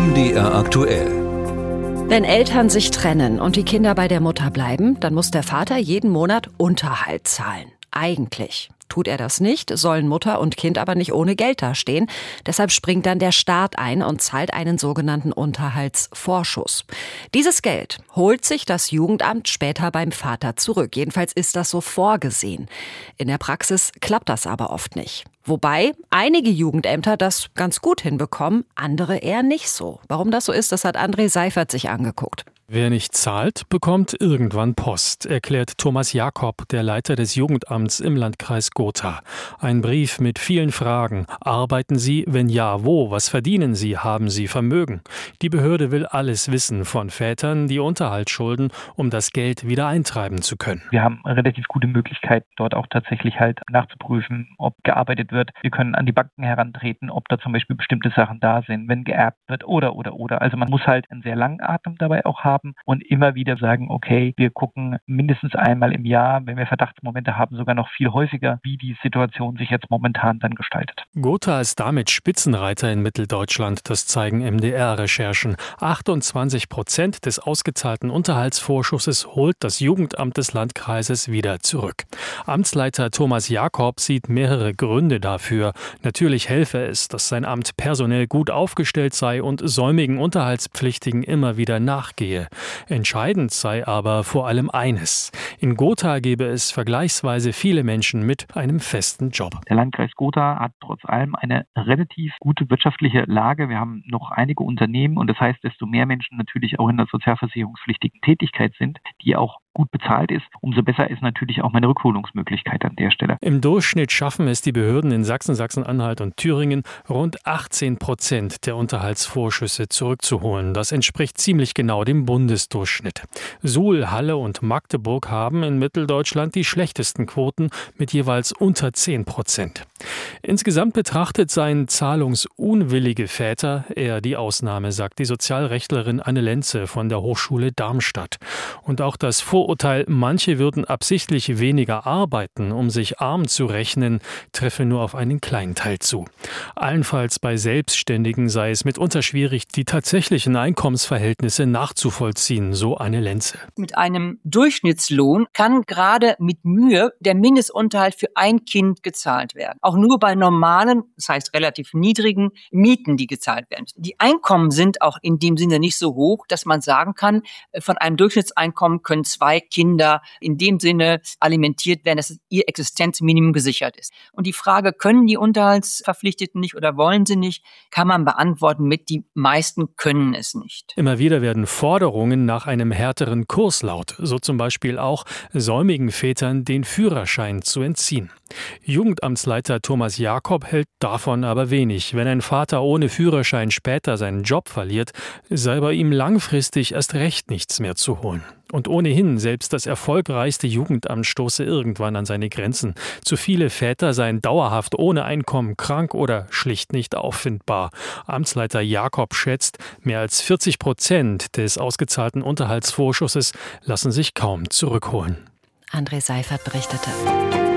MDR aktuell. Wenn Eltern sich trennen und die Kinder bei der Mutter bleiben, dann muss der Vater jeden Monat Unterhalt zahlen. Eigentlich. Tut er das nicht, sollen Mutter und Kind aber nicht ohne Geld dastehen. Deshalb springt dann der Staat ein und zahlt einen sogenannten Unterhaltsvorschuss. Dieses Geld holt sich das Jugendamt später beim Vater zurück. Jedenfalls ist das so vorgesehen. In der Praxis klappt das aber oft nicht. Wobei einige Jugendämter das ganz gut hinbekommen, andere eher nicht so. Warum das so ist, das hat André Seifert sich angeguckt. Wer nicht zahlt, bekommt irgendwann Post, erklärt Thomas Jakob, der Leiter des Jugendamts im Landkreis Gotha. Ein Brief mit vielen Fragen. Arbeiten Sie? Wenn ja, wo? Was verdienen Sie? Haben Sie Vermögen? Die Behörde will alles wissen von Vätern, die Unterhalt schulden, um das Geld wieder eintreiben zu können. Wir haben relativ gute Möglichkeiten, dort auch tatsächlich nachzuprüfen, ob gearbeitet wird. Wir können an die Banken herantreten, ob da zum Beispiel bestimmte Sachen da sind, wenn geerbt wird oder. Also man muss halt einen sehr langen Atem dabei auch haben und immer wieder sagen, okay, wir gucken mindestens einmal im Jahr, wenn wir Verdachtsmomente haben, sogar noch viel häufiger, wie die Situation sich jetzt momentan dann gestaltet. Gotha ist damit Spitzenreiter in Mitteldeutschland, das zeigen MDR-Recherchen. 28% des ausgezahlten Unterhaltsvorschusses holt das Jugendamt des Landkreises wieder zurück. Amtsleiter Thomas Jakob sieht mehrere Gründe dafür. Natürlich helfe es, dass sein Amt personell gut aufgestellt sei und säumigen Unterhaltspflichtigen immer wieder nachgehe. Entscheidend sei aber vor allem eines: In Gotha gebe es vergleichsweise viele Menschen mit einem festen Job. Der Landkreis Gotha hat trotz allem eine relativ gute wirtschaftliche Lage. Wir haben noch einige Unternehmen und das heißt, desto mehr Menschen natürlich auch in der sozialversicherungspflichtigen Tätigkeit sind, die auch gut bezahlt ist, umso besser ist natürlich auch meine Rückholungsmöglichkeit an der Stelle. Im Durchschnitt schaffen es die Behörden in Sachsen, Sachsen-Anhalt und Thüringen, rund 18% der Unterhaltsvorschüsse zurückzuholen. Das entspricht ziemlich genau dem Bundesdurchschnitt. Suhl, Halle und Magdeburg haben in Mitteldeutschland die schlechtesten Quoten mit jeweils unter 10%. Insgesamt betrachtet seien zahlungsunwillige Väter eher die Ausnahme, sagt die Sozialrechtlerin Anne Lenze von der Hochschule Darmstadt. Und auch das Vorurteil, manche würden absichtlich weniger arbeiten, um sich arm zu rechnen, treffe nur auf einen kleinen Teil zu. Allenfalls bei Selbstständigen sei es mitunter schwierig, die tatsächlichen Einkommensverhältnisse nachzuvollziehen, so Anne Lenze. Mit einem Durchschnittslohn kann gerade mit Mühe der Mindestunterhalt für ein Kind gezahlt werden. Auch nur bei normalen, das heißt relativ niedrigen Mieten, die gezahlt werden. Die Einkommen sind auch in dem Sinne nicht so hoch, dass man sagen kann, von einem Durchschnittseinkommen können 2 Kinder in dem Sinne alimentiert werden, dass ihr Existenzminimum gesichert ist. Und die Frage, können die Unterhaltsverpflichteten nicht oder wollen sie nicht, kann man beantworten mit, die meisten können es nicht. Immer wieder werden Forderungen nach einem härteren Kurs laut, so zum Beispiel auch säumigen Vätern den Führerschein zu entziehen. Jugendamtsleiter Thomas Jakob hält davon aber wenig. Wenn ein Vater ohne Führerschein später seinen Job verliert, sei bei ihm langfristig erst recht nichts mehr zu holen. Und ohnehin, selbst das erfolgreichste Jugendamt stoße irgendwann an seine Grenzen. Zu viele Väter seien dauerhaft ohne Einkommen, krank oder schlicht nicht auffindbar. Amtsleiter Jakob schätzt, mehr als 40% des ausgezahlten Unterhaltsvorschusses lassen sich kaum zurückholen. André Seifert berichtete.